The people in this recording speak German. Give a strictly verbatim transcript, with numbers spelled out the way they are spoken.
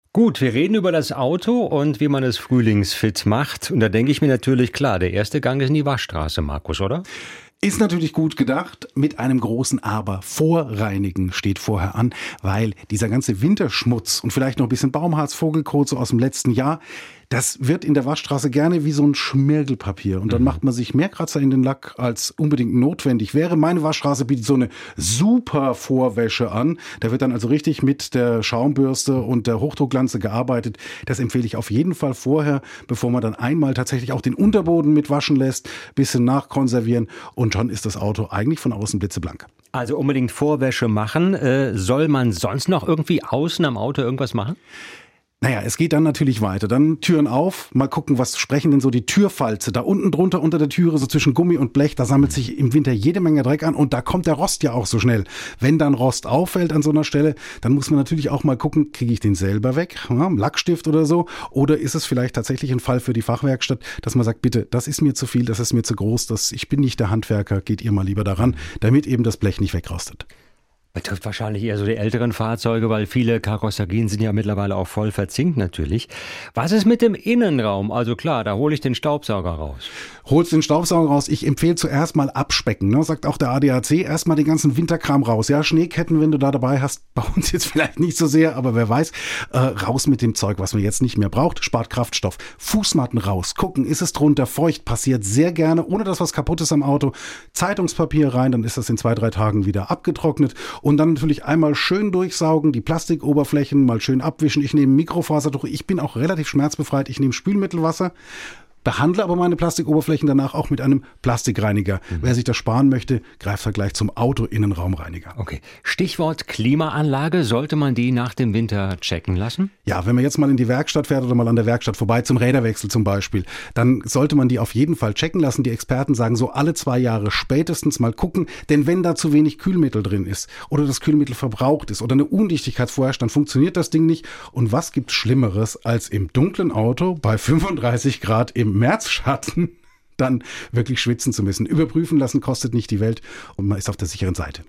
Gut, wir reden über das Auto und wie man es frühlingsfit macht. Und da denke ich mir natürlich, klar, der erste Gang ist in die Waschstraße, Markus, oder? Ist natürlich gut gedacht, mit einem großen Aber. Vorreinigen steht vorher an, weil dieser ganze Winterschmutz und vielleicht noch ein bisschen Baumharz, Vogelkot so aus dem letzten Jahr, das wird in der Waschstraße gerne wie so ein Schmirgelpapier. Und dann mhm. macht man sich mehr Kratzer in den Lack, als unbedingt notwendig wäre. Meine Waschstraße bietet so eine super Vorwäsche an. Da wird dann also richtig mit der Schaumbürste und der Hochdrucklanze gearbeitet. Das empfehle ich auf jeden Fall vorher, bevor man dann einmal tatsächlich auch den Unterboden mit waschen lässt, bisschen nachkonservieren und schon ist das Auto eigentlich von außen blitzeblank. Also unbedingt Vorwäsche machen. Äh, soll man sonst noch irgendwie außen am Auto irgendwas machen? Naja, es geht dann natürlich weiter. Dann Türen auf, mal gucken, was sprechen denn so die Türfalze. Da unten drunter unter der Türe, so zwischen Gummi und Blech, da sammelt sich im Winter jede Menge Dreck an und da kommt der Rost ja auch so schnell. Wenn dann Rost auffällt an so einer Stelle, dann muss man natürlich auch mal gucken, kriege ich den selber weg, ja, Lackstift oder so, oder ist es vielleicht tatsächlich ein Fall für die Fachwerkstatt, dass man sagt, bitte, das ist mir zu viel, das ist mir zu groß, das, ich bin nicht der Handwerker, geht ihr mal lieber daran, damit eben das Blech nicht wegrostet. Betrifft wahrscheinlich eher so die älteren Fahrzeuge, weil viele Karosserien sind ja mittlerweile auch voll verzinkt natürlich. Was ist mit dem Innenraum? Also klar, da hole ich den Staubsauger raus. Holst den Staubsauger raus. Ich empfehle zuerst mal abspecken, ne? Sagt auch der A D A C. Erstmal den ganzen Winterkram raus. Ja, Schneeketten, wenn du da dabei hast, bei uns jetzt vielleicht nicht so sehr, aber wer weiß, äh, raus mit dem Zeug, was man jetzt nicht mehr braucht. Spart Kraftstoff. Fußmatten raus. Gucken, ist es drunter feucht? Passiert sehr gerne, ohne dass was kaputt ist am Auto. Zeitungspapier rein, dann ist das in zwei, drei Tagen wieder abgetrocknet. Und dann natürlich einmal schön durchsaugen, die Plastikoberflächen mal schön abwischen. Ich nehme Mikrofasertuch. Ich bin auch relativ schmerzbefreit. Ich nehme Spülmittelwasser. Behandle aber meine Plastikoberflächen danach auch mit einem Plastikreiniger. Mhm. Wer sich das sparen möchte, greift halt gleich zum Auto-Innenraumreiniger. Okay. Stichwort Klimaanlage. Sollte man die nach dem Winter checken lassen? Ja, wenn man jetzt mal in die Werkstatt fährt oder mal an der Werkstatt vorbei, zum Räderwechsel zum Beispiel, dann sollte man die auf jeden Fall checken lassen. Die Experten sagen so alle zwei Jahre spätestens mal gucken. Denn wenn da zu wenig Kühlmittel drin ist oder das Kühlmittel verbraucht ist oder eine Undichtigkeit vorherrscht, dann funktioniert das Ding nicht. Und was gibt's Schlimmeres, als im dunklen Auto bei fünfunddreißig Grad im Märzschatten dann wirklich schwitzen zu müssen. Überprüfen lassen kostet nicht die Welt und man ist auf der sicheren Seite.